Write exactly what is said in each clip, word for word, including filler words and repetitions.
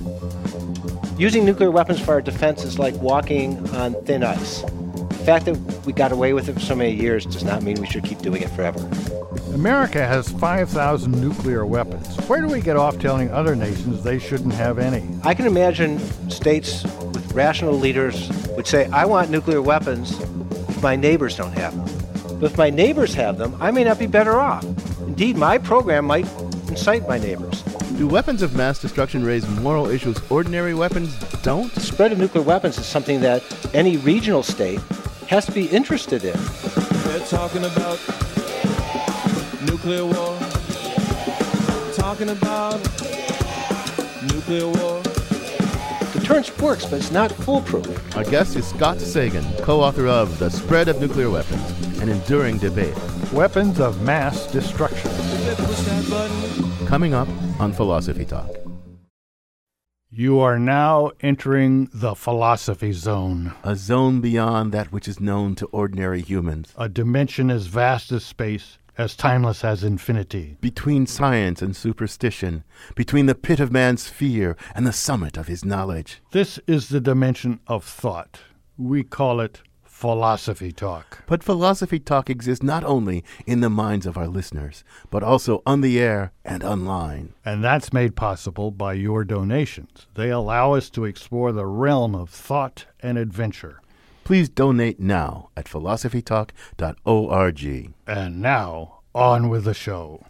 Using nuclear weapons for our defense is like walking on thin ice. The fact that we got away with it for so many years does not mean we should keep doing it forever. America has five thousand nuclear weapons. Where do we get off telling other nations they shouldn't have any? I can imagine states with rational leaders would say, I want nuclear weapons if my neighbors don't have them. But if my neighbors have them, I may not be better off. Indeed, my program might incite my neighbors. Do weapons of mass destruction raise moral issues ordinary weapons don't? The spread of nuclear weapons is something that any regional state has to be interested in. They're talking about nuclear war. Talking about nuclear war. Deterrence works, but it's not foolproof. Our guest is Scott Sagan, co-author of The Spread of Nuclear Weapons, an enduring debate. Weapons of mass destruction. Coming up on Philosophy Talk. You are now entering the philosophy zone. A zone beyond that which is known to ordinary humans. A dimension as vast as space, as timeless as infinity. Between science and superstition, between the pit of man's fear and the summit of his knowledge. This is the dimension of thought. We call it Philosophy Talk. But Philosophy Talk exists not only in the minds of our listeners, but also on the air and online. And that's made possible by your donations. They allow us to explore the realm of thought and adventure. Please donate now at philosophy talk dot org. And now, on with the show.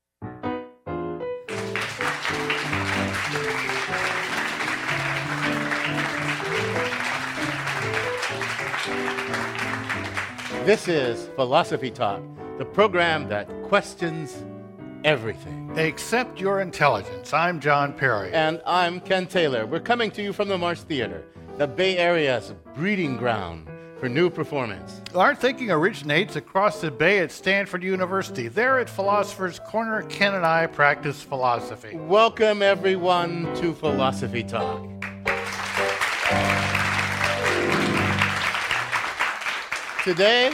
This is Philosophy Talk, the program that questions everything. Except your intelligence. I'm John Perry. And I'm Ken Taylor. We're coming to you from the Marsh Theater, the Bay Area's breeding ground for new performance. Our thinking originates across the bay at Stanford University. There at Philosopher's Corner, Ken and I practice philosophy. Welcome, everyone, to Philosophy Talk. Today,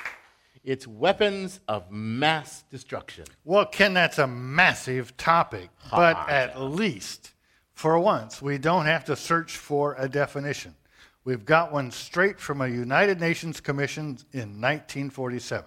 it's weapons of mass destruction. Well, Ken, that's a massive topic, but at least, for once, we don't have to search for a definition. We've got one straight from a United Nations Commission in nineteen forty-seven.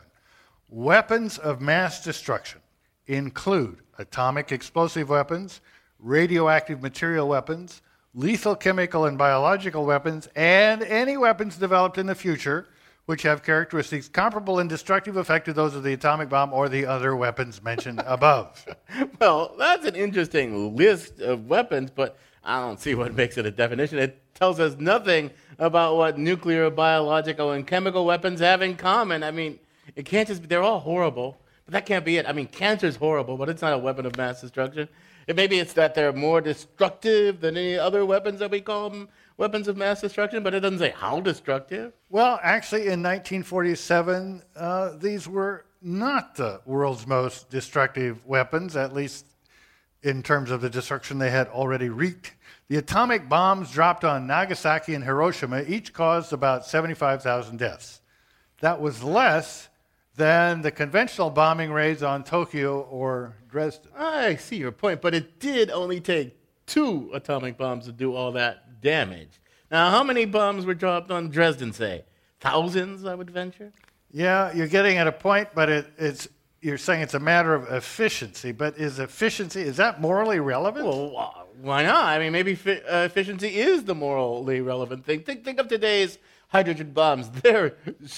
Weapons of mass destruction include atomic explosive weapons, radioactive material weapons, lethal chemical and biological weapons, and any weapons developed in the future which have characteristics comparable in destructive effect to those of the atomic bomb or the other weapons mentioned above. Well, that's an interesting list of weapons, but I don't see what makes it a definition. It tells us nothing about what nuclear, biological, and chemical weapons have in common. I mean, it can't just be, they're all horrible, but that can't be it. I mean, cancer's horrible, but it's not a weapon of mass destruction. It, maybe it's that they're more destructive than any other weapons that we call them weapons of mass destruction, but it doesn't say how destructive. Well, actually, in nineteen forty-seven, uh, these were not the world's most destructive weapons, at least in terms of the destruction they had already wreaked. The atomic bombs dropped on Nagasaki and Hiroshima each caused about seventy-five thousand deaths. That was less than the conventional bombing raids on Tokyo or Dresden. I see your point, but it did only take two atomic bombs to do all that damage. Now, how many bombs were dropped on Dresden, say? Thousands, I would venture? Yeah, you're getting at a point, but it, it's you're saying it's a matter of efficiency. But is efficiency, is that morally relevant? Well, why not? I mean, maybe fi- uh, efficiency is the morally relevant thing. Think, think of today's hydrogen bombs. They're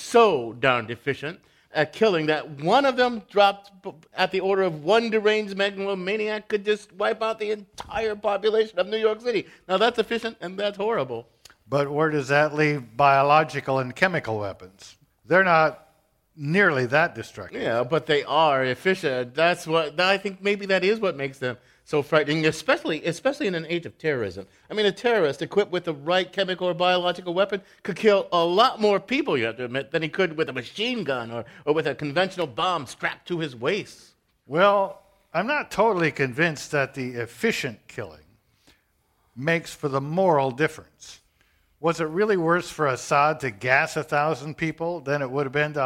so darned efficient at killing that one of them dropped at the order of one deranged megalomaniac could just wipe out the entire population of New York City. Now, that's efficient and that's horrible. But where does that leave biological and chemical weapons? They're not nearly that destructive. Yeah, but they are efficient. That's what I think. Maybe that is what makes them so frightening, especially especially in an age of terrorism. I mean, a terrorist equipped with the right chemical or biological weapon could kill a lot more people, you have to admit, than he could with a machine gun or, or with a conventional bomb strapped to his waist. Well, I'm not totally convinced that the efficient killing makes for the moral difference. Was it really worse for Assad to gas a thousand people than it would have been to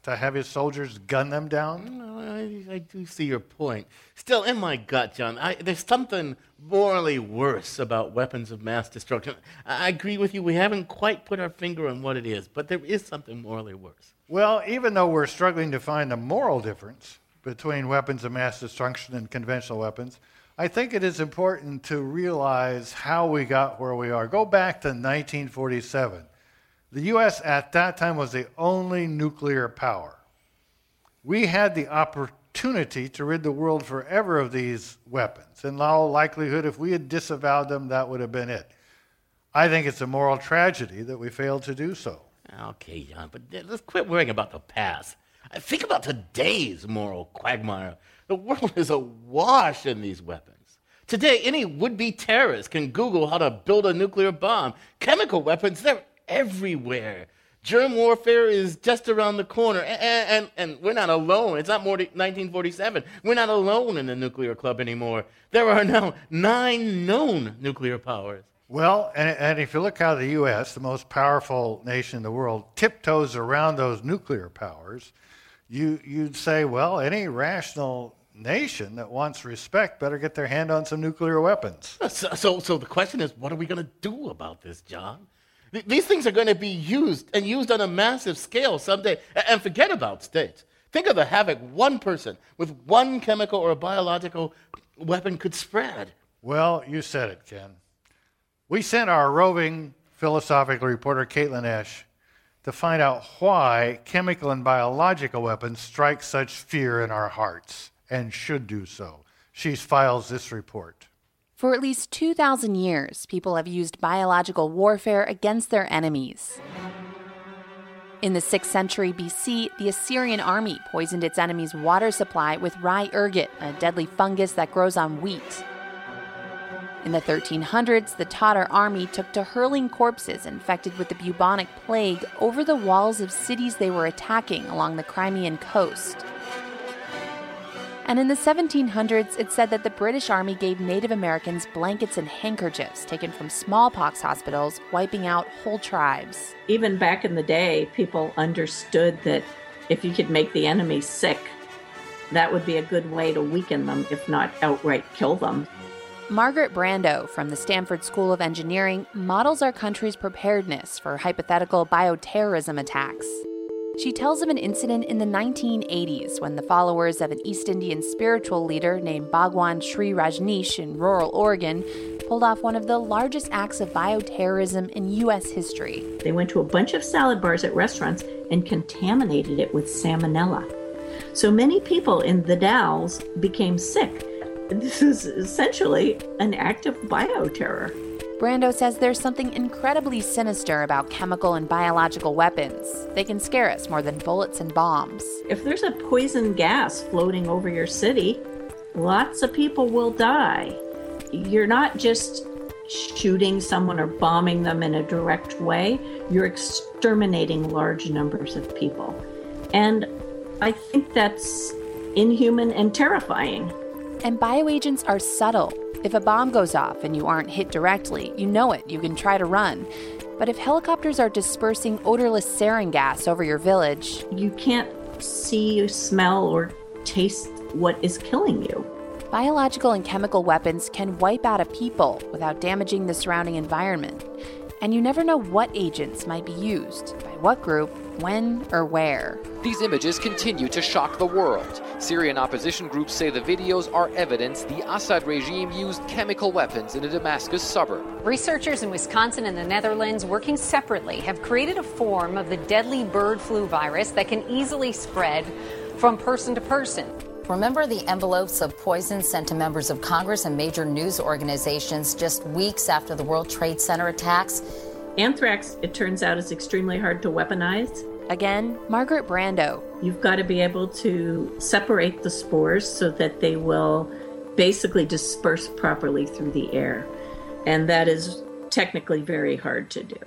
to have his soldiers gun them down? No, I, I do see your point. Still, in my gut, John, I, there's something morally worse about weapons of mass destruction. I, I agree with you. We haven't quite put our finger on what it is, but there is something morally worse. Well, even though we're struggling to find a moral difference between weapons of mass destruction and conventional weapons, I think it is important to realize how we got where we are. Go back to nineteen forty-seven. The U S at that time was the only nuclear power. We had the opportunity to rid the world forever of these weapons. In all likelihood, if we had disavowed them, that would have been it. I think it's a moral tragedy that we failed to do so. Okay, John, but let's quit worrying about the past. Think about today's moral quagmire. The world is awash in these weapons. Today, any would-be terrorist can Google how to build a nuclear bomb. Chemical weapons, they're everywhere. Germ warfare is just around the corner. And, and, and we're not alone. It's not more nineteen forty-seven. We're not alone in the nuclear club anymore. There are now nine known nuclear powers. Well, and, and if you look how the U S, the most powerful nation in the world, tiptoes around those nuclear powers, you, you'd say, well, any rational nation that wants respect better get their hand on some nuclear weapons. So, so, so the question is, what are we going to do about this, John? Th- these things are going to be used and used on a massive scale someday. A- and forget about states. Think of the havoc one person with one chemical or biological weapon could spread. Well, you said it, Ken. We sent our roving philosophical reporter, Caitlin Esch, to find out why chemical and biological weapons strike such fear in our hearts, and should do so. She files this report. For at least two thousand years, people have used biological warfare against their enemies. In the sixth century B C, the Assyrian army poisoned its enemy's water supply with rye ergot, a deadly fungus that grows on wheat. In the thirteen hundreds, the Tatar army took to hurling corpses infected with the bubonic plague over the walls of cities they were attacking along the Crimean coast. And in the seventeen hundreds, it's said that the British Army gave Native Americans blankets and handkerchiefs taken from smallpox hospitals, wiping out whole tribes. Even back in the day, people understood that if you could make the enemy sick, that would be a good way to weaken them, if not outright kill them. Margaret Brando from the Stanford School of Engineering models our country's preparedness for hypothetical bioterrorism attacks. She tells of an incident in the nineteen eighties when the followers of an East Indian spiritual leader named Bhagwan Sri Rajneesh in rural Oregon pulled off one of the largest acts of bioterrorism in U S history. They went to a bunch of salad bars at restaurants and contaminated it with salmonella. So many people in the Dalles became sick. This is essentially an act of bioterror. Brando says there's something incredibly sinister about chemical and biological weapons. They can scare us more than bullets and bombs. If there's a poison gas floating over your city, lots of people will die. You're not just shooting someone or bombing them in a direct way. You're exterminating large numbers of people. And I think that's inhuman and terrifying. And bioagents are subtle. If a bomb goes off and you aren't hit directly, you know it, you can try to run. But if helicopters are dispersing odorless sarin gas over your village, you can't see, smell, or taste what is killing you. Biological and chemical weapons can wipe out a people without damaging the surrounding environment. And you never know what agents might be used, by what group, when, or where. These images continue to shock the world. Syrian opposition groups say the videos are evidence the Assad regime used chemical weapons in a Damascus suburb. Researchers in Wisconsin and the Netherlands, working separately, have created a form of the deadly bird flu virus that can easily spread from person to person. Remember the envelopes of poison sent to members of Congress and major news organizations just weeks after the World Trade Center attacks? Anthrax, it turns out, is extremely hard to weaponize. Again, Margaret Brando. You've got to be able to separate the spores so that they will basically disperse properly through the air. And that is technically very hard to do.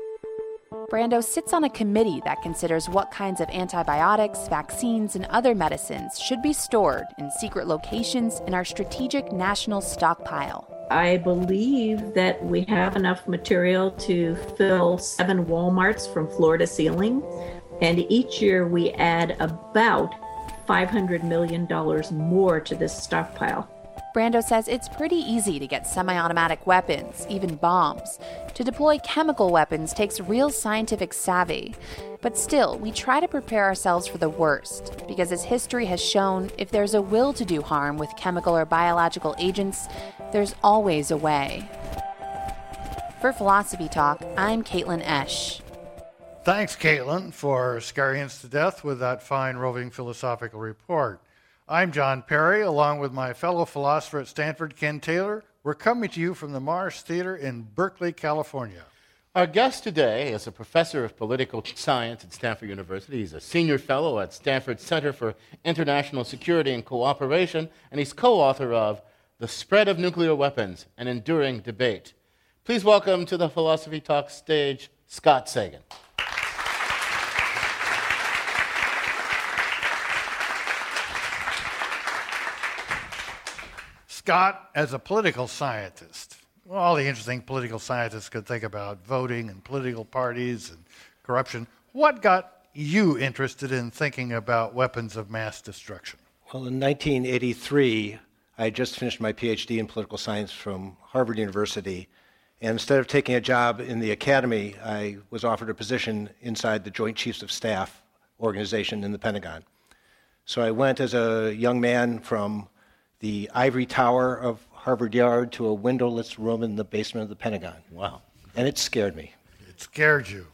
Brando sits on a committee that considers what kinds of antibiotics, vaccines, and other medicines should be stored in secret locations in our strategic national stockpile. I believe that we have enough material to fill seven Walmarts from floor to ceiling. And each year we add about five hundred million dollars more to this stockpile. Brando says it's pretty easy to get semi-automatic weapons, even bombs. To deploy chemical weapons takes real scientific savvy. But still, we try to prepare ourselves for the worst, because as history has shown, if there's a will to do harm with chemical or biological agents, there's always a way. For Philosophy Talk, I'm Caitlin Esch. Thanks, Caitlin, for scaring us to death with that fine roving philosophical report. I'm John Perry, along with my fellow philosopher at Stanford, Ken Taylor. We're coming to you from the Mars Theater in Berkeley, California. Our guest today is a professor of political science at Stanford University. He's a senior fellow at Stanford Center for International Security and Cooperation, and he's co-author of The Spread of Nuclear Weapons, An Enduring Debate. Please welcome to the Philosophy Talk stage, Scott Sagan. Scott, as a political scientist, well, all the interesting political scientists could think about voting and political parties and corruption. What got you interested in thinking about weapons of mass destruction? Well, in nineteen eighty-three, I had just finished my P H D in political science from Harvard University. And instead of taking a job in the academy, I was offered a position inside the Joint Chiefs of Staff organization in the Pentagon. So I went as a young man from the ivory tower of Harvard Yard to a windowless room in the basement of the Pentagon. Wow. And it scared me. It scared you.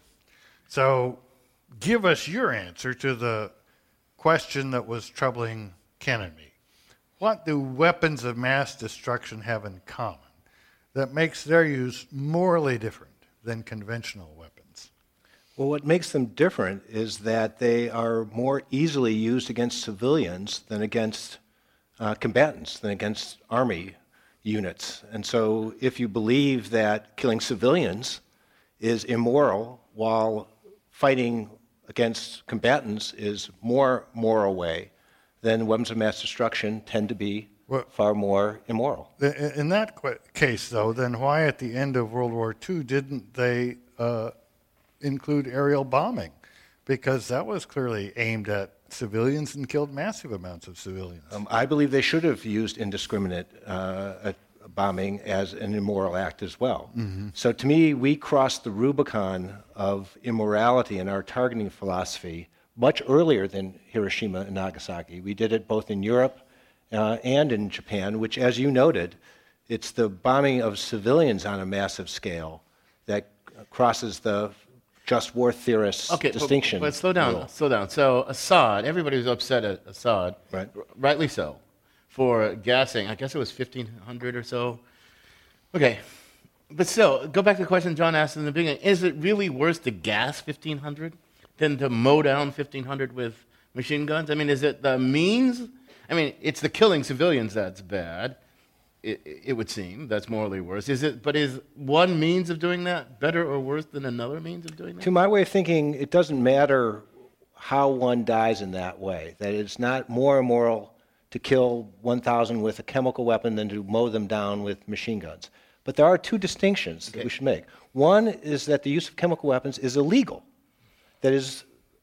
So give us your answer to the question that was troubling Ken and me. What do weapons of mass destruction have in common that makes their use morally different than conventional weapons? Well, what makes them different is that they are more easily used against civilians than against uh, combatants, than against army units. And so if you believe that killing civilians is immoral while fighting against combatants is more moral way, then weapons of mass destruction tend to be well, far more immoral. In that case, though, then why at the end of World War Two didn't they uh, include aerial bombing? Because that was clearly aimed at civilians and killed massive amounts of civilians. Um, I believe they should have used indiscriminate uh, bombing as an immoral act as well. Mm-hmm. So to me, we crossed the Rubicon of immorality in our targeting philosophy much earlier than Hiroshima and Nagasaki. We did it both in Europe uh, and in Japan, which, as you noted, it's the bombing of civilians on a massive scale that crosses the just war theorists' okay, distinction. But, but slow down, rule. slow down. So Assad, everybody was upset at Assad, right. r- rightly so, for gassing. I guess it was fifteen hundred or so. Okay, but still, go back to the question John asked in the beginning. Is it really worse to gas fifteen hundred than to mow down fifteen hundred with machine guns? I mean, is it the means? I mean, it's the killing civilians that's bad. It, it would seem that's morally worse. Is it? But is one means of doing that better or worse than another means of doing that? To my way of thinking, it doesn't matter how one dies in that way. That it's not more immoral to kill one thousand with a chemical weapon than to mow them down with machine guns. But there are two distinctions okay. that we should make. One is that the use of chemical weapons is illegal. That is,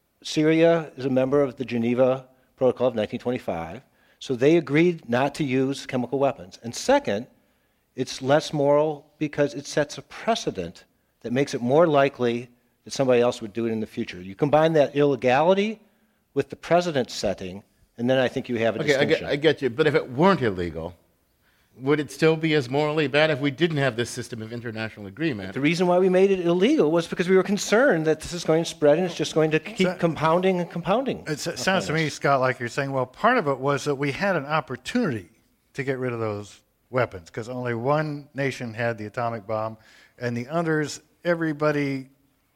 Syria is a member of the Geneva Protocol of nineteen twenty-five. So they agreed not to use chemical weapons. And second, it's less moral because it sets a precedent that makes it more likely that somebody else would do it in the future. You combine that illegality with the precedent setting, and then I think you have a okay, distinction. I get, I get you. But if it weren't illegal, would it still be as morally bad if we didn't have this system of international agreement? The reason why we made it illegal was because we were concerned that this is going to spread and it's just going to keep that, compounding and compounding. It sounds to me, Scott, like you're saying, well, part of it was that we had an opportunity to get rid of those weapons because only one nation had the atomic bomb and the others, everybody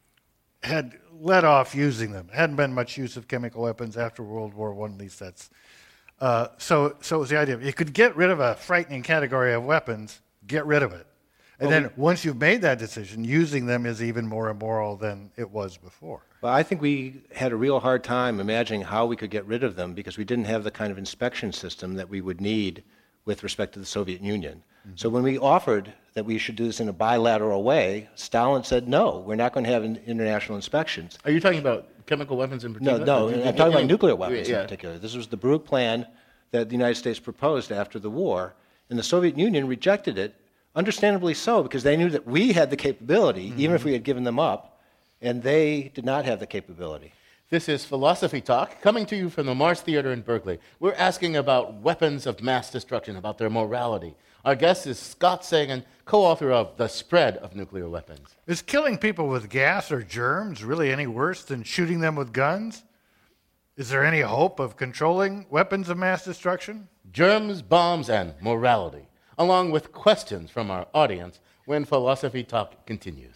had let off using them. There hadn't been much use of chemical weapons after World War One, at least that's... Uh, so, so it was the idea of you could get rid of a frightening category of weapons, get rid of it. And well, then we, once you've made that decision, using them is even more immoral than it was before. Well, I think we had a real hard time imagining how we could get rid of them because we didn't have the kind of inspection system that we would need with respect to the Soviet Union. Mm-hmm. So when we offered that we should do this in a bilateral way, Stalin said, no, we're not going to have international inspections. Are you talking about chemical weapons in No, particular? no, Did you I'm get talking about any- nuclear weapons yeah. in particular. This was the Baruch Plan that the United States proposed after the war, and the Soviet Union rejected it, understandably so, because they knew that we had the capability, mm-hmm. even if we had given them up, and they did not have the capability. This is Philosophy Talk, coming to you from the Mars Theater in Berkeley. We're asking about weapons of mass destruction, about their morality. Our guest is Scott Sagan, co-author of The Spread of Nuclear Weapons. Is killing people with gas or germs really any worse than shooting them with guns? Is there any hope of controlling weapons of mass destruction? Germs, bombs, and morality, along with questions from our audience when Philosophy Talk continues.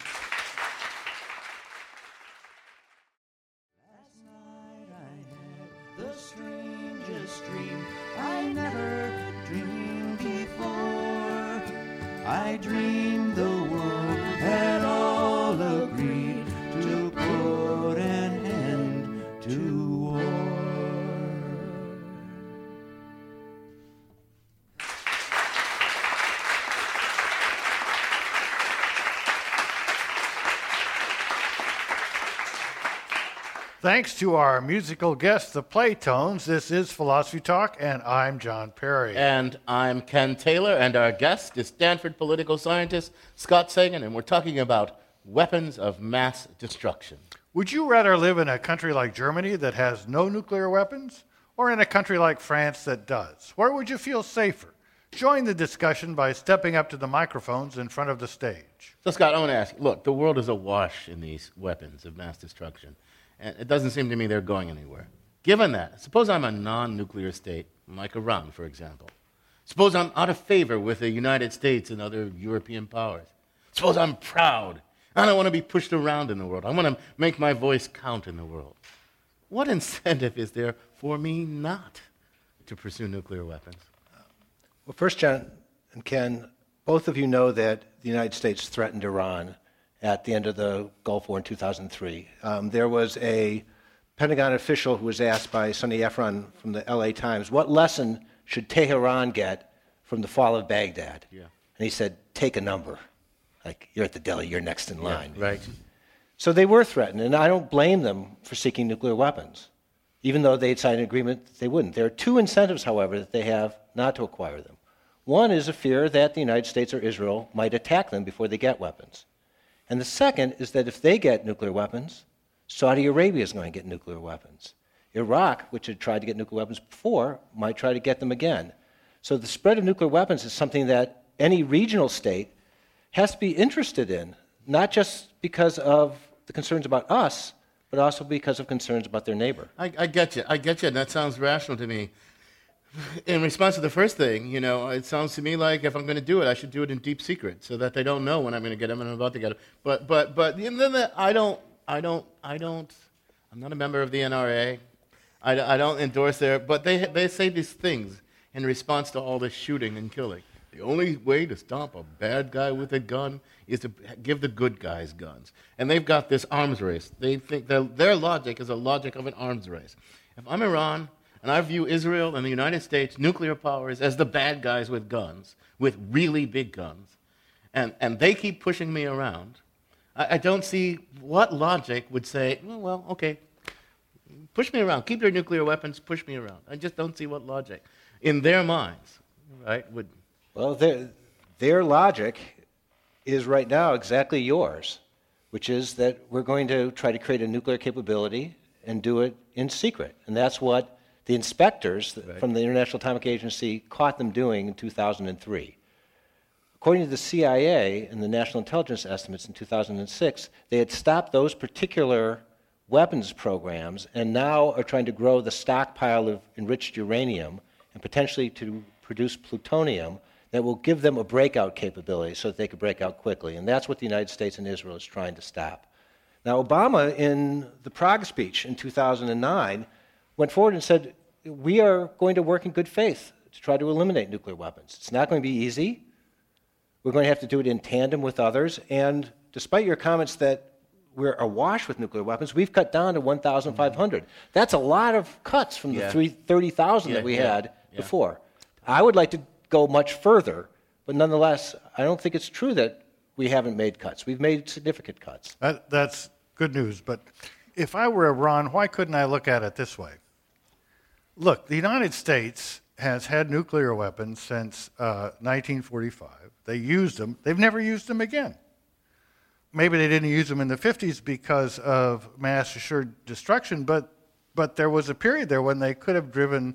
The strangest dream I never dreamed before. I dreamed the world had all agreed to put an end to war. Thanks to our musical guests, the Playtones, this is Philosophy Talk, and I'm John Perry. And I'm Ken Taylor, and our guest is Stanford political scientist Scott Sagan, and we're talking about weapons of mass destruction. Would you rather live in a country like Germany that has no nuclear weapons, or in a country like France that does? Where would you feel safer? Join the discussion by stepping up to the microphones in front of the stage. So, Scott, I want to ask you, look, the world is awash in these weapons of mass destruction. And it doesn't seem to me they're going anywhere. Given that, suppose I'm a non-nuclear state, like Iran, for example. Suppose I'm out of favor with the United States and other European powers. Suppose I'm proud. I don't want to be pushed around in the world. I want to make my voice count in the world. What incentive is there for me not to pursue nuclear weapons? Well, first, John and Ken, both of you know that the United States threatened Iran at the end of the Gulf War in two thousand three. Um, there was a Pentagon official who was asked by Sonny Efron from the L A Times, what lesson should Tehran get from the fall of Baghdad? Yeah. And he said, take a number. Like, you're at the deli, you're next in line. Yeah, right. So they were threatened, and I don't blame them for seeking nuclear weapons, even though they'd signed an agreement that they wouldn't. There are two incentives, however, that they have not to acquire them. One is a fear that the United States or Israel might attack them before they get weapons. And the second is that if they get nuclear weapons, Saudi Arabia is going to get nuclear weapons. Iraq, which had tried to get nuclear weapons before, might try to get them again. So the spread of nuclear weapons is something that any regional state has to be interested in, not just because of the concerns about us, but also because of concerns about their neighbor. I, I get you. I get you, and that sounds rational to me. In response to the first thing, you know, it sounds to me like if I'm going to do it, I should do it in deep secret so that they don't know when I'm going to get them and I'm about to get them. But, but, but, and then the, I don't, I don't, I don't, I'm not a member of the N R A. I, I don't endorse their, but they, they say these things in response to all this shooting and killing. The only way to stop a bad guy with a gun is to give the good guys guns. And they've got this arms race. They think that their logic is a logic of an arms race. If I'm Iran, and I view Israel and the United States, nuclear powers, as the bad guys with guns, with really big guns, and, and they keep pushing me around, I, I don't see what logic would say, well, well, okay, push me around. Keep your nuclear weapons, push me around. I just don't see what logic, in their minds, right, would... Well, their, their logic is right now exactly yours, which is that we're going to try to create a nuclear capability and do it in secret. And that's what the inspectors right. from the International Atomic Agency caught them doing in two thousand three. According to the C I A and the National Intelligence Estimates in two thousand six, they had stopped those particular weapons programs and now are trying to grow the stockpile of enriched uranium and potentially to produce plutonium that will give them a breakout capability so that they could break out quickly. And that's what the United States and Israel is trying to stop. Now, Obama, in the Prague speech in two thousand nine, went forward and said, we are going to work in good faith to try to eliminate nuclear weapons. It's not going to be easy. We're going to have to do it in tandem with others. And despite your comments that we're awash with nuclear weapons, we've cut down to one thousand five hundred. That's a lot of cuts from the Yeah. thirty thousand Yeah, that we yeah, had yeah. before. I would like to go much further, but nonetheless, I don't think it's true that we haven't made cuts. We've made significant cuts. That, that's good news, but if I were Iran, why couldn't I look at it this way? Look, the United States has had nuclear weapons since uh, nineteen forty-five. They used them. They've never used them again. Maybe they didn't use them in the fifties because of mass assured destruction, but but there was a period there when they could have driven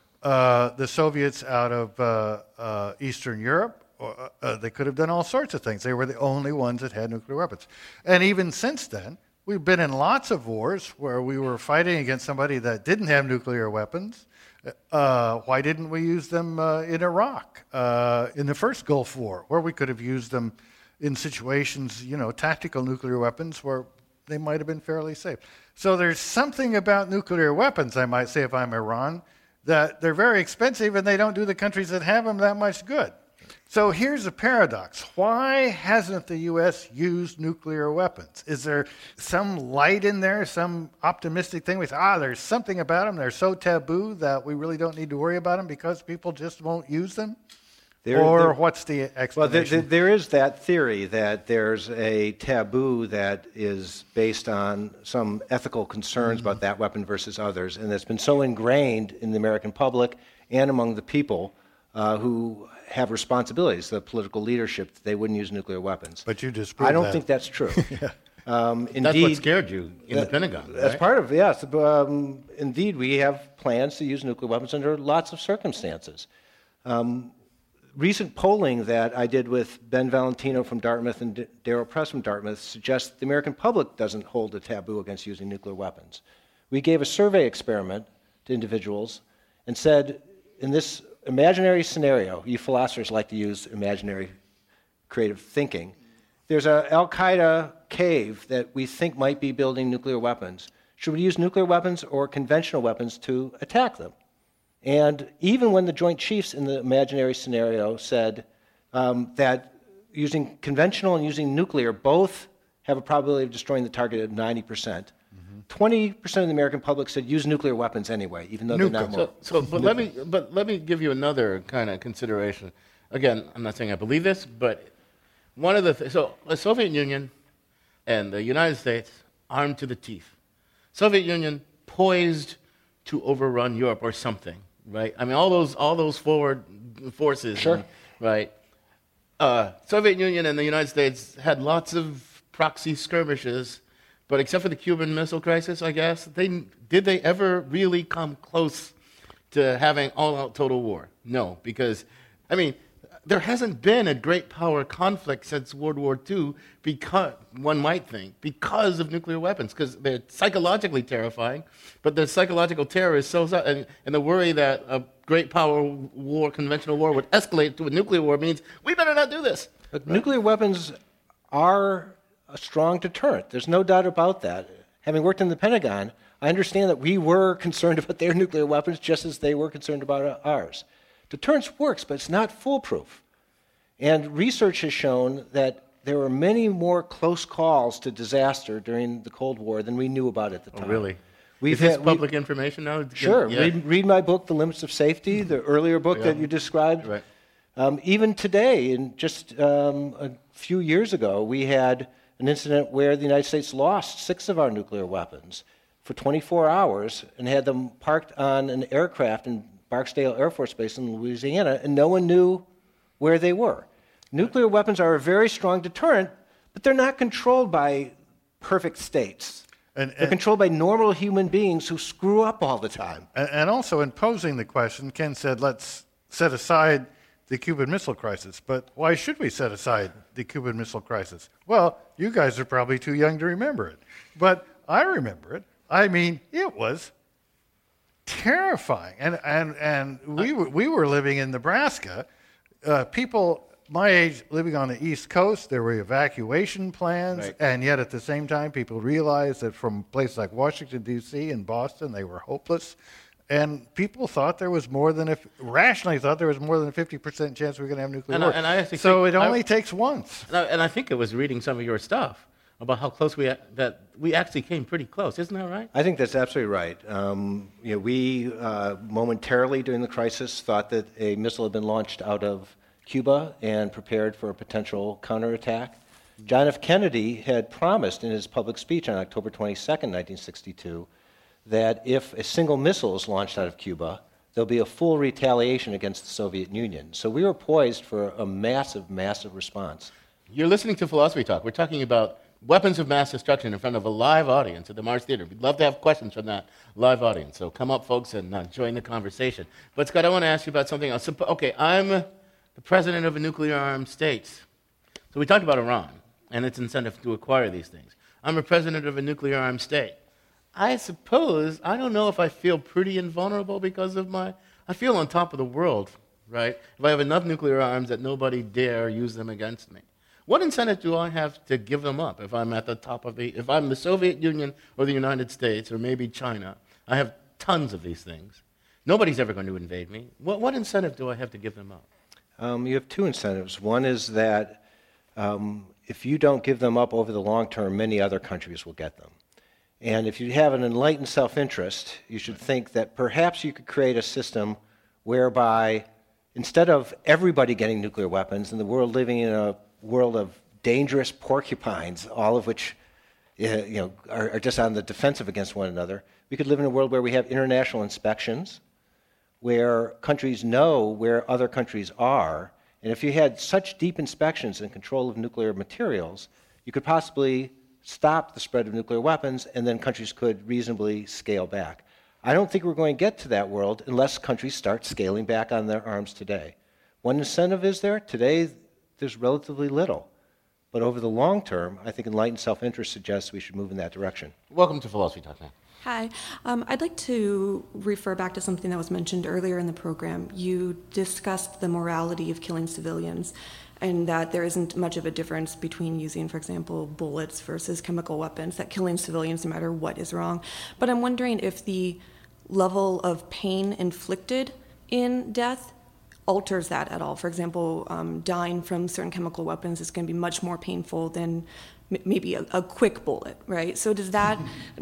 uh, the Soviets out of uh, uh, Eastern Europe. Or, uh, they could have done all sorts of things. They were the only ones that had nuclear weapons. And even since then, we've been in lots of wars where we were fighting against somebody that didn't have nuclear weapons. Uh, why didn't we use them uh, in Iraq, uh, in the first Gulf War, where we could have used them in situations, you know, tactical nuclear weapons where they might have been fairly safe. So there's something about nuclear weapons, I might say, if I'm Iran, that they're very expensive and they don't do the countries that have them that much good. So here's a paradox. Why hasn't the U S used nuclear weapons? Is there some light in there, some optimistic thing? We say, ah, there's something about them. They're so taboo that we really don't need to worry about them because people just won't use them? There, or there, what's the explanation? Well, there, there, there is that theory that there's a taboo that is based on some ethical concerns mm-hmm. about that weapon versus others, and it's been so ingrained in the American public and among the people uh, who have responsibilities, the political leadership, that they wouldn't use nuclear weapons. But you just I don't that. think that's true. yeah. um, indeed, that's what scared you in that, the Pentagon. That's right? part of it, yes. Um, indeed, we have plans to use nuclear weapons under lots of circumstances. Um, recent polling that I did with Ben Valentino from Dartmouth and D- Darryl Press from Dartmouth suggests the American public doesn't hold a taboo against using nuclear weapons. We gave a survey experiment to individuals and said, in this imaginary scenario, you philosophers like to use imaginary creative thinking, there's an Al-Qaeda cave that we think might be building nuclear weapons. Should we use nuclear weapons or conventional weapons to attack them? And even when the Joint Chiefs in the imaginary scenario said um, that using conventional and using nuclear both have a probability of destroying the target of ninety percent, mm-hmm. twenty percent of the American public said use nuclear weapons anyway, even though Nuke they're not more. So, so but let me but let me give you another kind of consideration. Again, I'm not saying I believe this, but one of the th- so the Soviet Union and the United States armed to the teeth. Soviet Union poised to overrun Europe or something. Right, I mean, all those all those forward forces, sure. and, right? Uh, Soviet Union and the United States had lots of proxy skirmishes, but except for the Cuban Missile Crisis, I guess, they did they ever really come close to having all-out total war? No, because I mean, there hasn't been a great power conflict since World War Two, because one might think because of nuclear weapons, because they're psychologically terrifying, but the psychological terror is so, and, and the worry that a great power war, conventional war, would escalate to a nuclear war means we better not do this. But right? Nuclear weapons are a strong deterrent. There's no doubt about that. Having worked in the Pentagon, I understand that we were concerned about their nuclear weapons just as they were concerned about ours. Deterrence works, but it's not foolproof. And research has shown that there were many more close calls to disaster during the Cold War than we knew about at the time. Oh, really? We've Is this had, public information now? Sure. Yeah. Read, read my book, The Limits of Safety, the earlier book yeah. that you described. Right. Um, even today, and just um, a few years ago, we had an incident where the United States lost six of our nuclear weapons for twenty-four hours and had them parked on an aircraft in Barksdale Air Force Base in Louisiana, and no one knew where they were. Nuclear weapons are a very strong deterrent, but they're not controlled by perfect states. And, and they're controlled by normal human beings who screw up all the time. And, and also, in posing the question, Ken said, let's set aside the Cuban Missile Crisis. But why should we set aside the Cuban Missile Crisis? Well, you guys are probably too young to remember it. But I remember it. I mean, it was terrifying. And and and we were, we were living in Nebraska. Uh, people my age living on the East Coast, there were evacuation plans, right. and yet at the same time, people realized that from places like Washington, D C and Boston, they were hopeless. And people thought there was more than, a, rationally thought there was more than a fifty percent chance we were going to have nuclear and war. I, and I so think, it only I, takes once. And I, and I think it was reading some of your stuff about how close we, that we actually came pretty close. Isn't that right? I think that's absolutely right. Um, you know, we uh, momentarily during the crisis thought that a missile had been launched out of Cuba and prepared for a potential counterattack. John F. Kennedy had promised in his public speech on October twenty-second, nineteen sixty-two, that if a single missile is launched out of Cuba, there'll be a full retaliation against the Soviet Union. So we were poised for a massive, massive response. You're listening to Philosophy Talk. We're talking about weapons of mass destruction in front of a live audience at the Mars Theater. We'd love to have questions from that live audience. So come up, folks, and uh, join the conversation. But, Scott, I want to ask you about something else. Okay, I'm the president of a nuclear-armed state. So we talked about Iran and its incentive to acquire these things. I'm a president of a nuclear-armed state. I suppose, I don't know if I feel pretty invulnerable because of my, I feel on top of the world, right? If I have enough nuclear arms that nobody dare use them against me. What incentive do I have to give them up if I'm at the top of the, if I'm the Soviet Union or the United States or maybe China? I have tons of these things. Nobody's ever going to invade me. What, what incentive do I have to give them up? Um, you have two incentives. One is that um, if you don't give them up over the long term, many other countries will get them. And if you have an enlightened self-interest, you should think that perhaps you could create a system whereby instead of everybody getting nuclear weapons and the world living in a world of dangerous porcupines, all of which uh, you know, are, are just on the defensive against one another, we could live in a world where we have international inspections, where countries know where other countries are. And if you had such deep inspections and control of nuclear materials, you could possibly stop the spread of nuclear weapons, and then countries could reasonably scale back. I don't think we're going to get to that world unless countries start scaling back on their arms today. One incentive is there. Today, there's relatively little. But over the long term, I think enlightened self-interest suggests we should move in that direction. Welcome to Philosophy Talk, man. Hi. Um, I'd like to refer back to something that was mentioned earlier in the program. You discussed the morality of killing civilians and that there isn't much of a difference between using, for example, bullets versus chemical weapons, that killing civilians, no matter what, is wrong. But I'm wondering if the level of pain inflicted in death alters that at all. For example, um, dying from certain chemical weapons is going to be much more painful than m- maybe a, a quick bullet, right? So does that,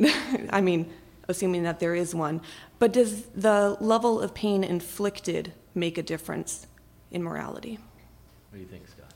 I mean, assuming that there is one, but does the level of pain inflicted make a difference in morality? What do you think, Scott?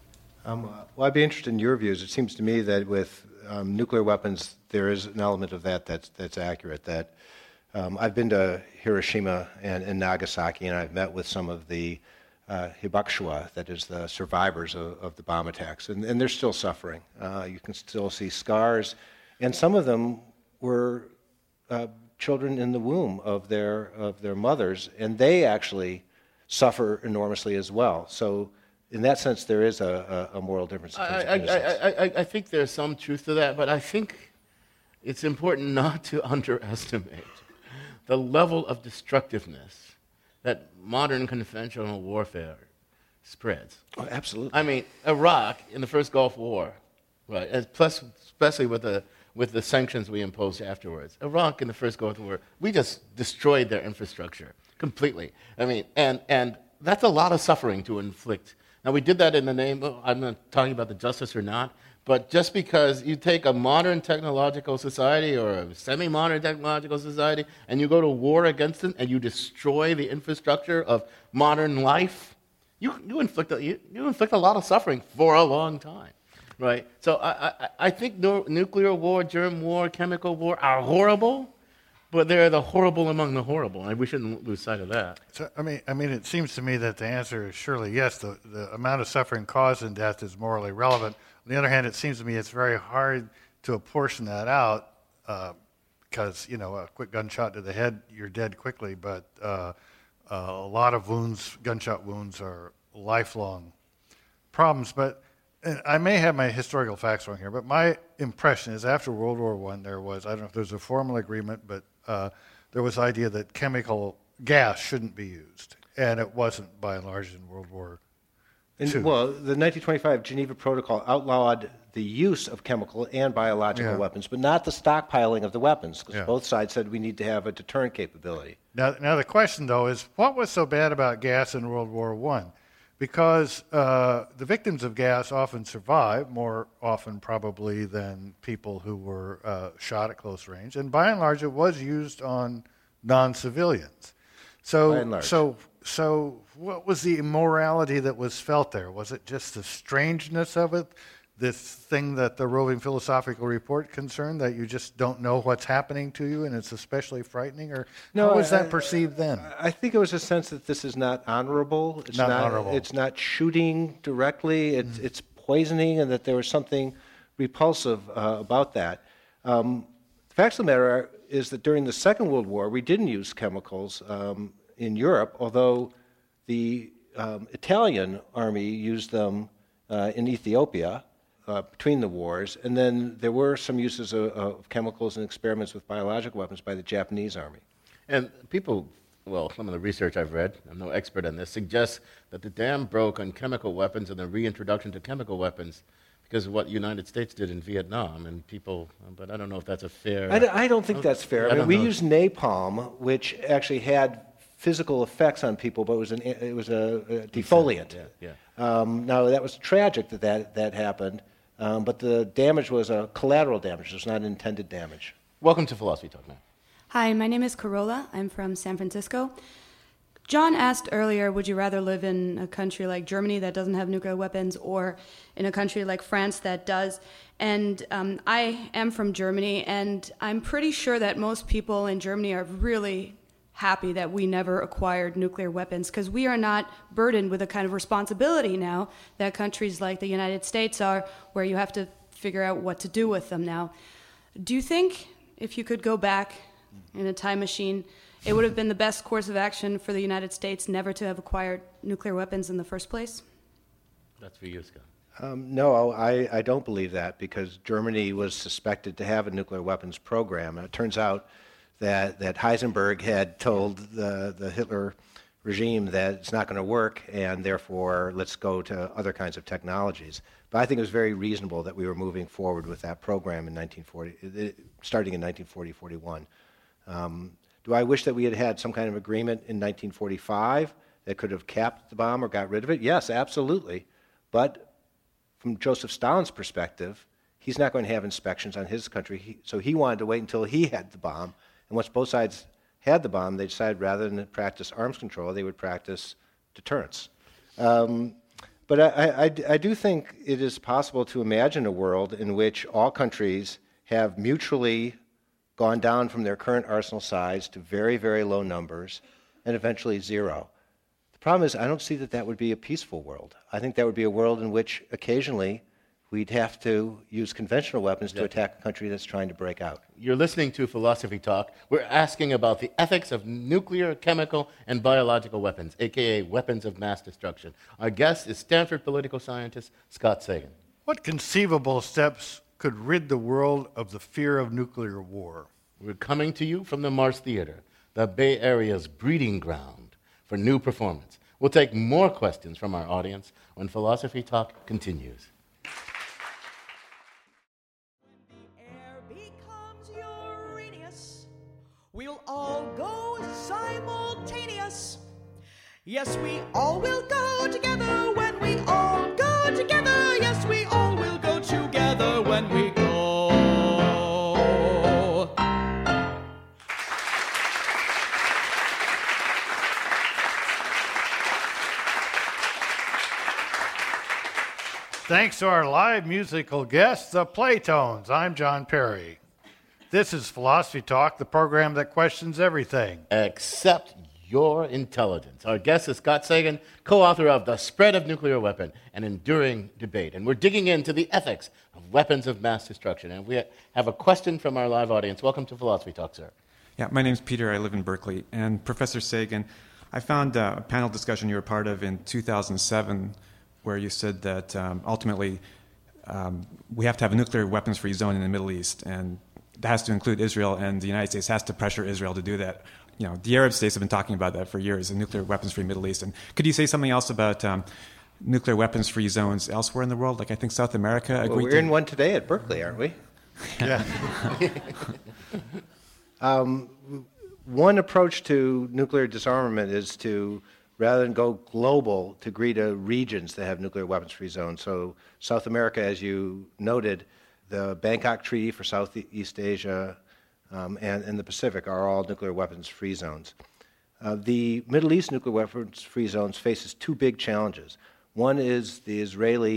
Um, well, I'd be interested in your views. It seems to me that with um, nuclear weapons, there is an element of that that's, that's accurate. That um, I've been to Hiroshima and, and Nagasaki, and I've met with some of the uh, hibakusha, that is the survivors of, of the bomb attacks, and, and they're still suffering. Uh, you can still see scars, and some of them were uh, children in the womb of their of their mothers, and they actually suffer enormously as well. So in that sense, there is a, a, a moral difference. I, I, I, I, I think there's some truth to that, but I think it's important not to underestimate the level of destructiveness that modern conventional warfare spreads. Oh, absolutely. I mean, Iraq in the first Gulf War, right, and plus, especially with the, with the sanctions we imposed afterwards, Iraq in the first Gulf War, we just destroyed their infrastructure completely. I mean, and, and that's a lot of suffering to inflict. Now, we did that in the name of, I'm not talking about the justice or not, but just because you take a modern technological society or a semi-modern technological society and you go to war against it and you destroy the infrastructure of modern life, you, you, inflict, a, you, you inflict a lot of suffering for a long time, right? So I, I, I think no, nuclear war, germ war, chemical war are horrible, but they're the horrible among the horrible, and we shouldn't lose sight of that. So, I mean, I mean, it seems to me that the answer is surely yes. The, the amount of suffering caused in death is morally relevant. On the other hand, it seems to me it's very hard to apportion that out uh, because, you know, a quick gunshot to the head, you're dead quickly, but uh, uh, a lot of wounds, gunshot wounds, are lifelong problems. But and I may have my historical facts wrong here, but my impression is after World War One, there was, I don't know if there's a formal agreement, but uh, there was the idea that chemical gas shouldn't be used, and it wasn't by and large in World War And, Two. well, the nineteen twenty-five Geneva Protocol outlawed the use of chemical and biological Yeah. weapons, but not the stockpiling of the weapons, because Yeah. both sides said we need to have a deterrent capability. Now, now the question, though, is what was so bad about gas in World War One? Because uh, the victims of gas often survive, more often probably than people who were uh, shot at close range, and by and large, it was used on non-civilians. So, By and large. so, so, what was the immorality that was felt there? Was it just the strangeness of it, this thing that the Roving Philosophical Report concerned, that you just don't know what's happening to you and it's especially frightening? Or no, how was I, that perceived then? I think it was a sense that this is not honorable. It's not, not honorable. It's not shooting directly. It's, Mm-hmm. it's poisoning, and that there was something repulsive uh, about that. Um, the facts of the matter are, is that during the Second World War, we didn't use chemicals um, in Europe, although the um, Italian army used them uh, in Ethiopia uh, between the wars, and then there were some uses of, of chemicals and experiments with biological weapons by the Japanese army. And people, well, some of the research I've read, I'm no expert on this, suggests that the dam broke on chemical weapons and the reintroduction to chemical weapons because of what the United States did in Vietnam. And people, but I don't know if that's a fair... I, d- I don't think that's fair. I, I mean, don't we know. used napalm, which actually had physical effects on people, but it was, an, it was a, a defoliant. Yeah, yeah. Um, now, that was tragic that that, that happened, um, but the damage was a collateral damage. It was not intended damage. Welcome to Philosophy Talk, man. Hi, my name is Carola. I'm from San Francisco. John asked earlier, would you rather live in a country like Germany that doesn't have nuclear weapons or in a country like France that does? And um, I am from Germany, and I'm pretty sure that most people in Germany are really happy that we never acquired nuclear weapons, because we are not burdened with the kind of responsibility now that countries like the United States are, where you have to figure out what to do with them now. Do you think if you could go back in a time machine, it would have been the best course of action for the United States never to have acquired nuclear weapons in the first place? That's for you, Scott. Um, no, I, I don't believe that, because Germany was suspected to have a nuclear weapons program. And it turns out that, that Heisenberg had told the, the Hitler regime that it's not going to work, and therefore let's go to other kinds of technologies. But I think it was very reasonable that we were moving forward with that program in nineteen forty, starting in nineteen forty, forty-one. Um, do I wish that we had had some kind of agreement in nineteen forty-five that could have capped the bomb or got rid of it? Yes, absolutely. But from Joseph Stalin's perspective, he's not going to have inspections on his country, he, so he wanted to wait until he had the bomb. And once both sides had the bomb, they decided rather than practice arms control, they would practice deterrence. Um, but I, I, I do think it is possible to imagine a world in which all countries have mutually gone down from their current arsenal size to very, very low numbers, and eventually zero. The problem is I don't see that that would be a peaceful world. I think that would be a world in which occasionally we'd have to use conventional weapons to attack a country that's trying to break out. You're listening to Philosophy Talk. We're asking about the ethics of nuclear, chemical, and biological weapons, a k a weapons of mass destruction. Our guest is Stanford political scientist Scott Sagan. What conceivable steps could rid the world of the fear of nuclear war? We're coming to you from the Mars Theater, the Bay Area's breeding ground for new performance. We'll take more questions from our audience when Philosophy Talk continues. We'll all go simultaneous. Yes, we all will go together when we all go together. Yes, we all will go together when we go. Thanks to our live musical guests, the Playtones. I'm John Perry. This is Philosophy Talk, the program that questions everything except your intelligence. Our guest is Scott Sagan, co-author of The Spread of Nuclear Weapon, an Enduring Debate. And we're digging into the ethics of weapons of mass destruction. And we have a question from our live audience. Welcome to Philosophy Talk, sir. Yeah, my name's Peter. I live in Berkeley. And Professor Sagan, I found uh, a panel discussion you were part of in two thousand seven where you said that um, ultimately um, we have to have a nuclear weapons-free zone in the Middle East, and that has to include Israel, and the United States has to pressure Israel to do that. You know, the Arab states have been talking about that for years, a nuclear weapons-free Middle East. And could you say something else about um, nuclear weapons-free zones elsewhere in the world? Like I think South America agreed well, we're to... in one today at Berkeley, aren't we? Yeah. um, one approach to nuclear disarmament is to, rather than go global, to agree to regions that have nuclear weapons-free zones. So South America, as you noted, the Bangkok Treaty for Southeast Asia um, and, and the Pacific are all nuclear weapons-free zones. Uh, the Middle East nuclear weapons-free zones faces two big challenges. One is the Israeli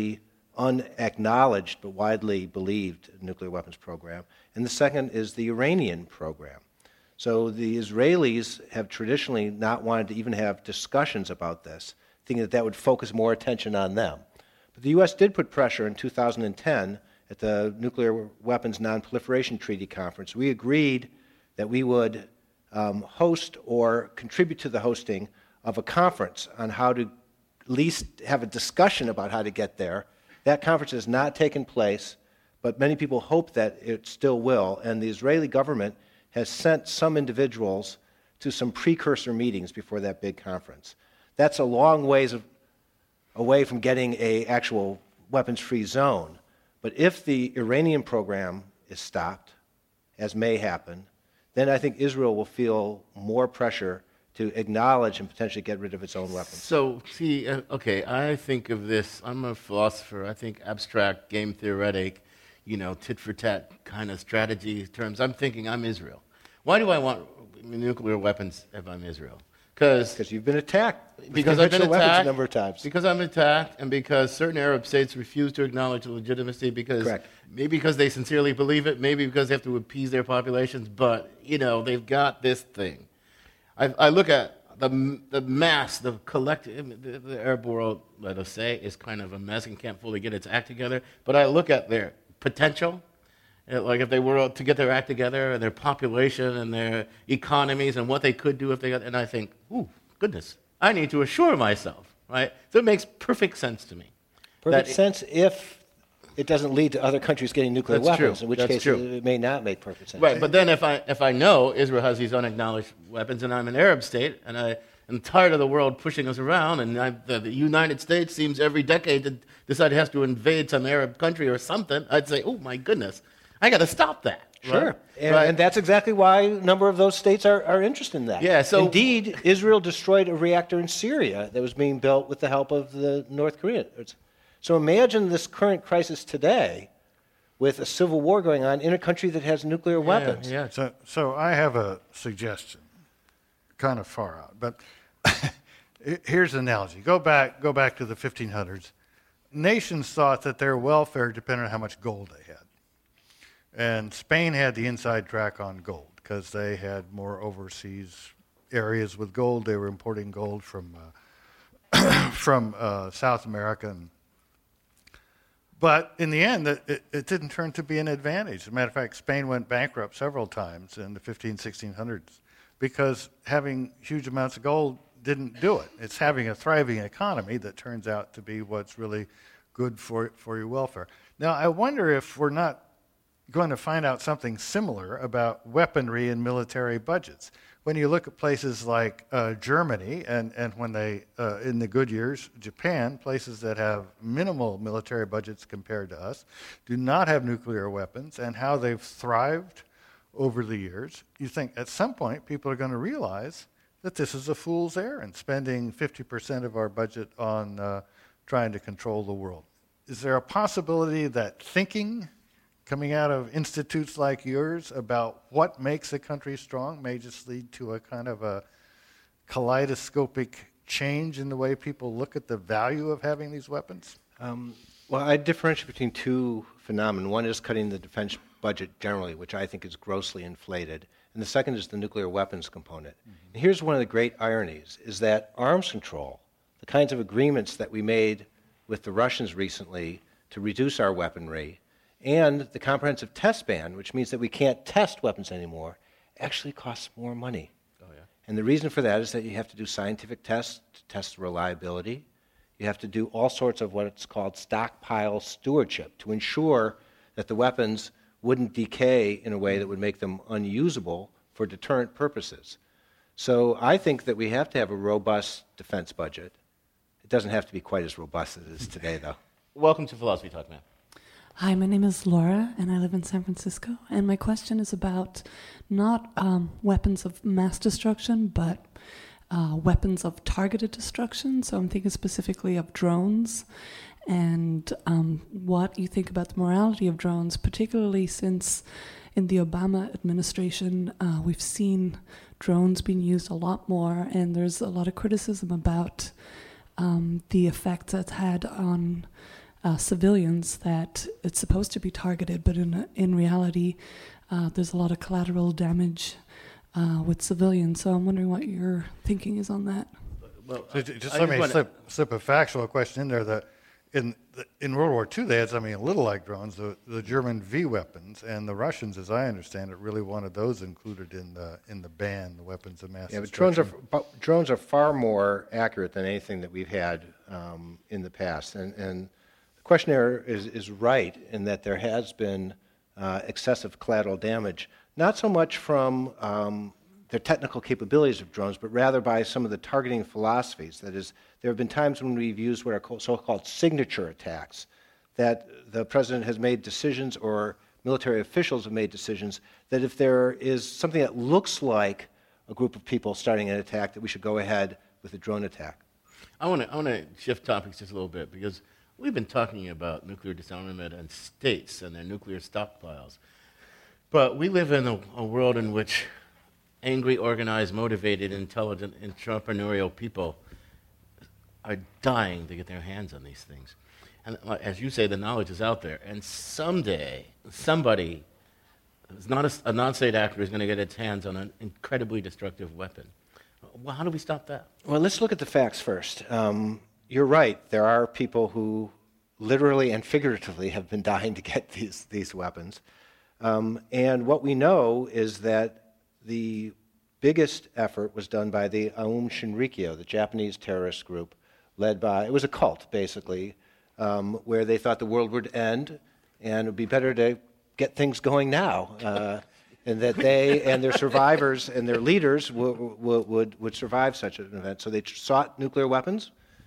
unacknowledged but widely believed nuclear weapons program. And the second is the Iranian program. So the Israelis have traditionally not wanted to even have discussions about this, thinking that that would focus more attention on them. But the U S did put pressure in two thousand ten at the Nuclear Weapons Non-Proliferation Treaty Conference. We agreed that we would um, host or contribute to the hosting of a conference on how to at least have a discussion about how to get there. That conference has not taken place, but many people hope that it still will, and the Israeli government has sent some individuals to some precursor meetings before that big conference. That's a long ways of, away from getting an actual weapons-free zone. But if the Iranian program is stopped, as may happen, then I think Israel will feel more pressure to acknowledge and potentially get rid of its own weapons. So, see, uh, okay, I think of this, I'm a philosopher, I think abstract, game theoretic, you know, tit-for-tat kind of strategy terms. I'm thinking I'm Israel. Why do I want nuclear weapons if I'm Israel? Because you've been attacked. Because I've been attacked a number of times. Because I'm attacked, and because certain Arab states refuse to acknowledge the legitimacy. Because Correct. maybe because they sincerely believe it, maybe because they have to appease their populations. But you know, they've got this thing. I, I look at the the mass, the collective, the, the Arab world, let us say, is kind of a mess and can't fully get its act together. But I look at their potential. Like if they were to get their act together and their population and their economies and what they could do if they got, and I think, ooh, goodness, I need to assure myself, right? So it makes perfect sense to me. Perfect that sense if it doesn't lead to other countries getting nuclear That's weapons, true. in which That's case true. it may not make perfect sense. Right, but then if I if I know Israel has these unacknowledged weapons and I'm an Arab state and I am tired of the world pushing us around and I, the, the United States seems every decade to decide it has to invade some Arab country or something, I'd say, oh my goodness, I got to stop that. Sure. Right? And, Right. and that's exactly why a number of those states are, are interested in that. Yeah, so- Indeed, Israel destroyed a reactor in Syria that was being built with the help of the North Koreans. So imagine this current crisis today with a civil war going on in a country that has nuclear weapons. Yeah. So, so I have a suggestion, kind of far out, but here's an analogy. Go back, go back to the fifteen hundreds. Nations thought that their welfare depended on how much gold they had. And Spain had the inside track on gold because they had more overseas areas with gold. They were importing gold from uh, from uh, South America. And, but in the end, it, it, it didn't turn to be an advantage. As a matter of fact, Spain went bankrupt several times in the fifteen, sixteen hundreds because having huge amounts of gold didn't do it. It's having a thriving economy that turns out to be what's really good for, for your welfare. Now, I wonder if we're not going to find out something similar about weaponry and military budgets. When you look at places like uh, Germany and, and when they, uh, in the good years, Japan, places that have minimal military budgets compared to us, do not have nuclear weapons, and how they've thrived over the years, you think at some point people are going to realize that this is a fool's errand, spending fifty percent of our budget on uh, trying to control the world. Is there a possibility that thinking coming out of institutes like yours about what makes a country strong may just lead to a kind of a kaleidoscopic change in the way people look at the value of having these weapons? Um, well, I differentiate between two phenomena. One is cutting the defense budget generally, which I think is grossly inflated. And the second is the nuclear weapons component. Mm-hmm. And here's one of the great ironies, is that arms control, the kinds of agreements that we made with the Russians recently to reduce our weaponry, and the comprehensive test ban, which means that we can't test weapons anymore, actually costs more money. Oh, yeah. And the reason for that is that you have to do scientific tests to test reliability. You have to do all sorts of what's called stockpile stewardship to ensure that the weapons wouldn't decay in a way that would make them unusable for deterrent purposes. So I think that we have to have a robust defense budget. It doesn't have to be quite as robust as it is today, though. Welcome to Philosophy Talk, ma'am. Hi, my name is Laura, and I live in San Francisco. And my question is about not um, weapons of mass destruction, but uh, weapons of targeted destruction. So I'm thinking specifically of drones, and um, what you think about the morality of drones, particularly since in the Obama administration, uh, we've seen drones being used a lot more, and there's a lot of criticism about um, the effect that's had on uh, civilians, that it's supposed to be targeted, but in in reality, uh, there's a lot of collateral damage uh, with civilians. So I'm wondering what your thinking is on that. Well, so just I let just me slip, slip a factual question in there. That in the, in World War Two, they had something a little like drones, the, the German V weapons, and the Russians, as I understand it, really wanted those included in the in the ban, the weapons of mass yeah, but destruction. drones are but drones are far more accurate than anything that we've had um, in the past. And, and the questionnaire is is right in that there has been uh, excessive collateral damage, not so much from um, the technical capabilities of drones, but rather by some of the targeting philosophies. That is, there have been times when we've used what are so-called signature attacks, that the president has made decisions or military officials have made decisions that if there is something that looks like a group of people starting an attack, that we should go ahead with a drone attack. I want to I want to shift topics just a little bit, because we've been talking about nuclear disarmament and states and their nuclear stockpiles. But we live in a, a world in which angry, organized, motivated, intelligent, entrepreneurial people are dying to get their hands on these things. And as you say, the knowledge is out there. And someday, somebody, who's not a, a non-state actor, is going to get its hands on an incredibly destructive weapon. Well, how do we stop that? Well, let's look at the facts first. Um, you're right. There are people who literally and figuratively have been dying to get these, these weapons. Um, and what we know is that the biggest effort was done by the Aum Shinrikyo, the Japanese terrorist group, led by, it was a cult, basically, um, where they thought the world would end, and it would be better to get things going now, uh, and that they and their survivors and their leaders w- w- would, would survive such an event. So they sought nuclear weapons,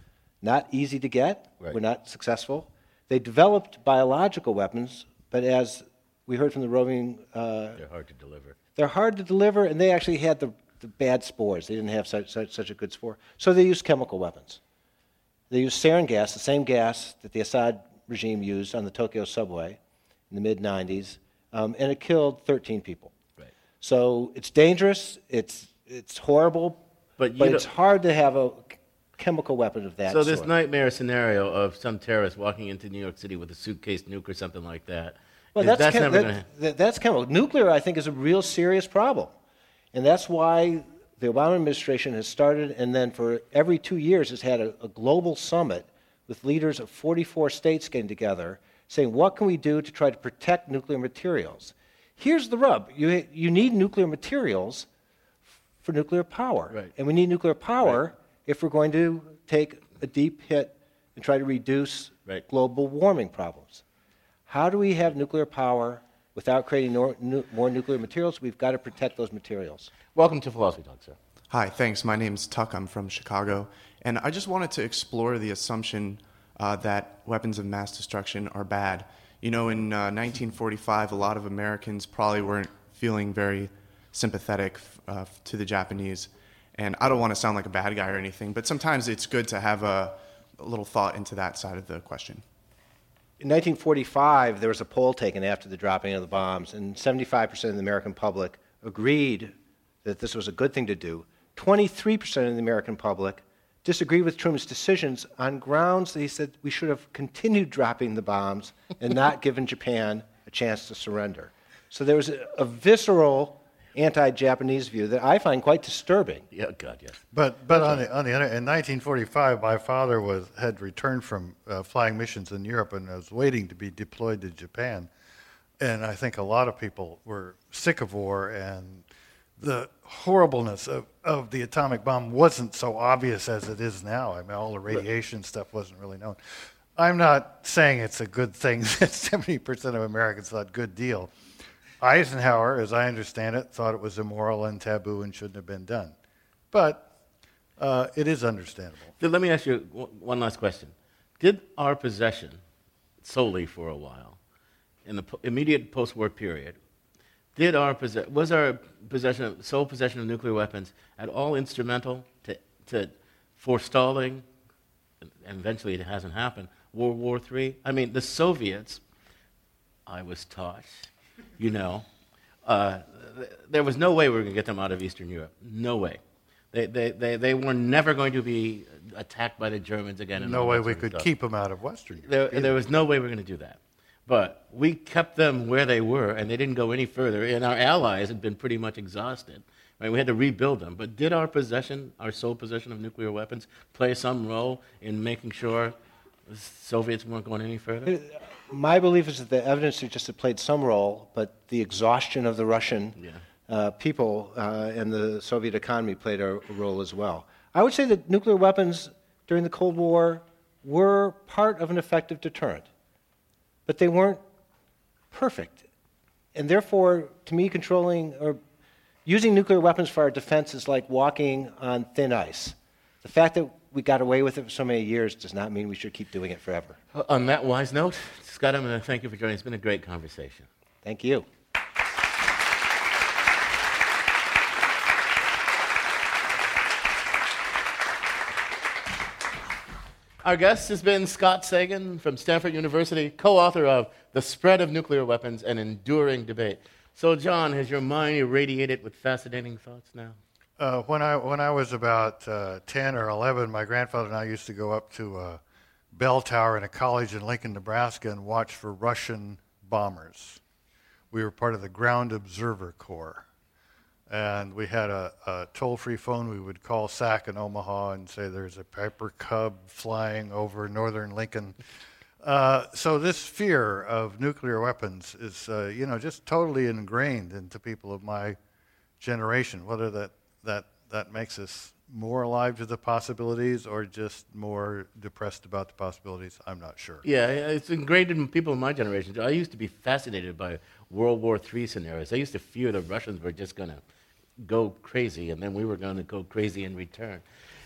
not easy to get, right. were not successful. They developed biological weapons, but as we heard from the roving... Uh, They're hard to deliver. They're hard to deliver, and they actually had the, the bad spores. They didn't have such, such, such a good spore. So they used chemical weapons. They used sarin gas, the same gas that the Assad regime used on the Tokyo subway in the mid nineties, um, and it killed thirteen people. Right. So it's dangerous, it's, it's horrible, but, but it's hard to have a chemical weapon of that So sort. this nightmare scenario of some terrorist walking into New York City with a suitcase nuke or something like that, Well, is, that's, that's chem- never that, going to that, that's chemical. Nuclear, I think, is a real serious problem. And that's why the Obama administration has started, and then for every two years has had a, a global summit with leaders of forty-four states getting together, saying, what can we do to try to protect nuclear materials? Here's the rub. You, you need nuclear materials for nuclear power. Right. And we need nuclear power Right. if we're going to take a deep hit and try to reduce Right. global warming problems. How do we have nuclear power without creating nor, nu- more nuclear materials? We've got to protect those materials. Welcome to Philosophy Talk, sir. Hi, thanks. My name's Tuck. I'm from Chicago. And I just wanted to explore the assumption uh, that weapons of mass destruction are bad. You know, in uh, nineteen forty-five, a lot of Americans probably weren't feeling very sympathetic uh, to the Japanese. And I don't want to sound like a bad guy or anything, but sometimes it's good to have a, a little thought into that side of the question. In nineteen forty-five, there was a poll taken after the dropping of the bombs, and seventy-five percent of the American public agreed that this was a good thing to do. twenty-three percent of the American public disagreed with Truman's decisions on grounds that he said we should have continued dropping the bombs and not given Japan a chance to surrender. So there was a, a visceral anti-Japanese view that I find quite disturbing. Yeah, God, yes. But but on the on the other, in nineteen forty-five, my father was had returned from uh, flying missions in Europe and was waiting to be deployed to Japan, and I think a lot of people were sick of war, and the horribleness of, of the atomic bomb wasn't so obvious as it is now. I mean, all the radiation stuff wasn't really known. I'm not saying it's a good thing that seventy percent of Americans thought good deal. Eisenhower, as I understand it, thought it was immoral and taboo and shouldn't have been done. But uh, it is understandable. Let me ask you one last question. Did our possession, solely for a while, in the po- immediate post-war period, did our possess- was our possession, of, sole possession of nuclear weapons at all instrumental to, to forestalling, and eventually it hasn't happened, World War Three? I mean, the Soviets, I was taught, you know, uh, th- there was no way we were going to get them out of Eastern Europe. No way. They, they, they, they were never going to be attacked by the Germans again. And No all way that we sort of could stuff. keep them out of Western Europe. There, either. there was no way we were going to do that. But we kept them where they were, and they didn't go any further. And our allies had been pretty much exhausted. Right? We had to rebuild them. But did our possession, our sole possession of nuclear weapons, play some role in making sure the Soviets weren't going any further? My belief is that the evidence suggests it played some role, but the exhaustion of the Russian Yeah. uh, people uh, and the Soviet economy played a role as well. I would say that nuclear weapons during the Cold War were part of an effective deterrent, but they weren't perfect. And therefore, to me, controlling or using nuclear weapons for our defense is like walking on thin ice. The fact that we got away with it for so many years does not mean we should keep doing it forever. On that wise note, Scott, I'm going to thank you for joining. It's been a great conversation. Thank you. Our guest has been Scott Sagan from Stanford University, co-author of The Spread of Nuclear Weapons, An Enduring Debate. So, John, has your mind irradiated with fascinating thoughts now? Uh, when I when I was about uh, ten or eleven, my grandfather and I used to go up to a bell tower in a college in Lincoln, Nebraska, and watch for Russian bombers. We were part of the Ground Observer Corps, and we had a, a toll-free phone. We would call S A C in Omaha and say there's a Piper Cub flying over northern Lincoln. Uh, so this fear of nuclear weapons is, uh, you know, just totally ingrained into people of my generation. Whether that that that makes us more alive to the possibilities or just more depressed about the possibilities, I'm not sure. Yeah, it's ingrained in people in my generation. I used to be fascinated by World War Three scenarios. I used to fear the Russians were just going to go crazy, and then we were going to go crazy in return.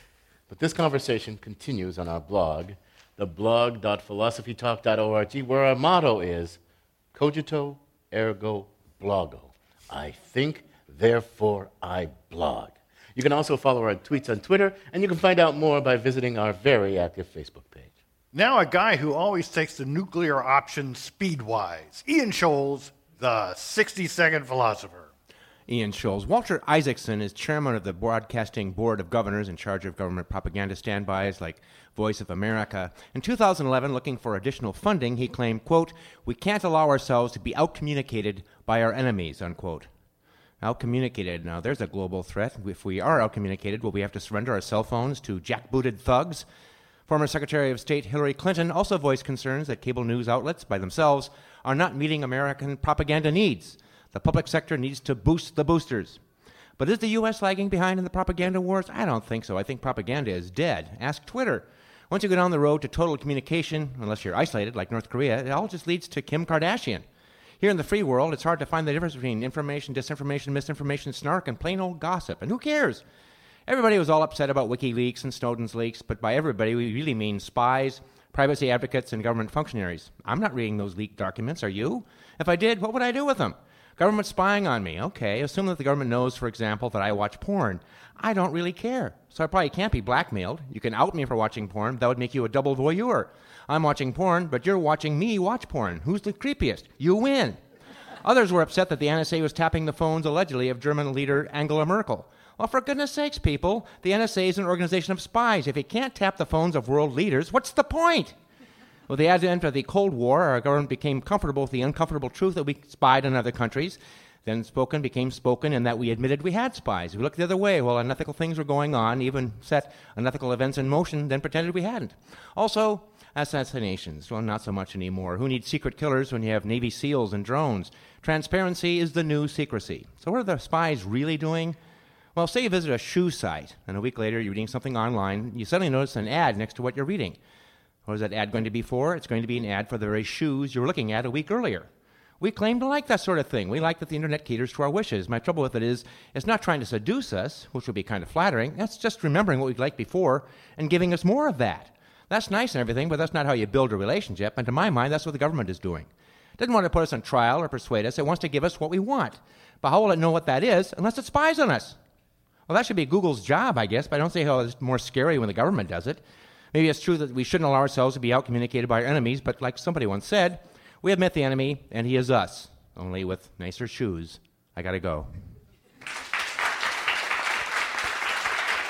But this conversation continues on our blog, the blog dot philosophy talk dot org, where our motto is cogito ergo blogo. I think, therefore I blog. You can also follow our tweets on Twitter, and you can find out more by visiting our very active Facebook page. Now a guy who always takes the nuclear option speed-wise, Ian Scholes, the sixty-second philosopher. Ian Scholes. Walter Isaacson is chairman of the Broadcasting Board of Governors in charge of government propaganda standbys like Voice of America. In two thousand eleven, looking for additional funding, he claimed, quote, "We can't allow ourselves to be outcommunicated by our enemies," unquote. Outcommunicated. Now, there's a global threat. If we are outcommunicated, will we have to surrender our cell phones to jackbooted thugs? Former Secretary of State Hillary Clinton also voiced concerns that cable news outlets by themselves are not meeting American propaganda needs. The public sector needs to boost the boosters. But is the U S lagging behind in the propaganda wars? I don't think so. I think propaganda is dead. Ask Twitter. Once you go down the road to total communication, unless you're isolated like North Korea, it all just leads to Kim Kardashian. Here in the free world, it's hard to find the difference between information, disinformation, misinformation, snark, and plain old gossip. And who cares? Everybody was all upset about WikiLeaks and Snowden's leaks, but by everybody, we really mean spies, privacy advocates, and government functionaries. I'm not reading those leaked documents, are you? If I did, what would I do with them? Government spying on me. Okay, assume that the government knows, for example, that I watch porn. I don't really care, so I probably can't be blackmailed. You can out me for watching porn. That would make you a double voyeur. I'm watching porn, but you're watching me watch porn. Who's the creepiest? You win. Others were upset that the N S A was tapping the phones, allegedly, of German leader Angela Merkel. Well, for goodness sakes, people, the N S A is an organization of spies. If you can't tap the phones of world leaders, what's the point? With the advent of the Cold War, our government became comfortable with the uncomfortable truth that we spied on other countries. Then spoken became spoken, and that we admitted we had spies. We looked the other way while unethical things were going on, even set unethical events in motion, then pretended we hadn't. Also, assassinations. Well, not so much anymore. Who needs secret killers when you have Navy SEALs and drones? Transparency is the new secrecy. So what are the spies really doing? Well, say you visit a shoe site, and a week later you're reading something online, you suddenly notice an ad next to what you're reading. What is that ad going to be for? It's going to be an ad for the very shoes you were looking at a week earlier. We claim to like that sort of thing. We like that the internet caters to our wishes. My trouble with it is, it's not trying to seduce us, which would be kind of flattering. That's just remembering what we liked before and giving us more of that. That's nice and everything, but that's not how you build a relationship, and to my mind, that's what the government is doing. It doesn't want to put us on trial or persuade us. It wants to give us what we want. But how will it know what that is unless it spies on us? Well, that should be Google's job, I guess, but I don't see how it's more scary when the government does it. Maybe it's true that we shouldn't allow ourselves to be outcommunicated by our enemies, but like somebody once said, we have met the enemy, and he is us, only with nicer shoes. I gotta go.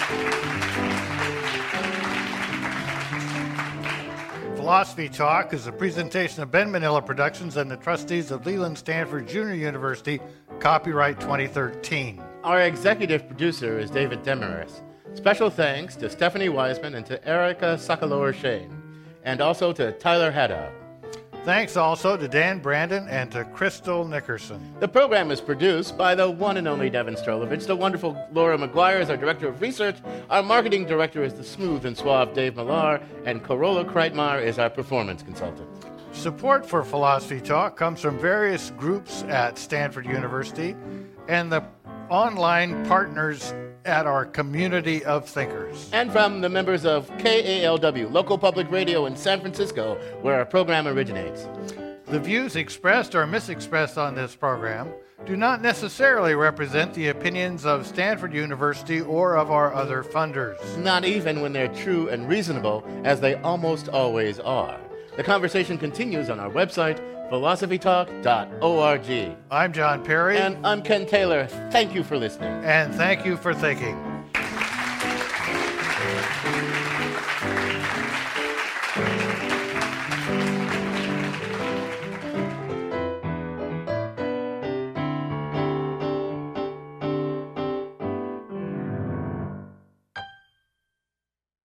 Philosophy Talk is a presentation of Ben Manila Productions and the trustees of Leland Stanford Junior University, copyright twenty thirteen. Our executive producer is David Demarest. Special thanks to Stephanie Wiseman and to Erica Sokolowar-Shane, and also to Tyler Haddow. Thanks also to Dan Brandon and to Crystal Nickerson. The program is produced by the one and only Devin Strolovich. The wonderful Laura McGuire is our director of research. Our marketing director is the smooth and suave Dave Millar, and Corolla Kreitmar is our performance consultant. Support for Philosophy Talk comes from various groups at Stanford University and the online partners at our community of thinkers. And from the members of K A L W, local public radio in San Francisco, where our program originates. The views expressed or misexpressed on this program do not necessarily represent the opinions of Stanford University or of our other funders. Not even when they're true and reasonable, as they almost always are. The conversation continues on our website, philosophy talk dot org. I'm John Perry. And I'm Ken Taylor. Thank you for listening. And thank you for thinking.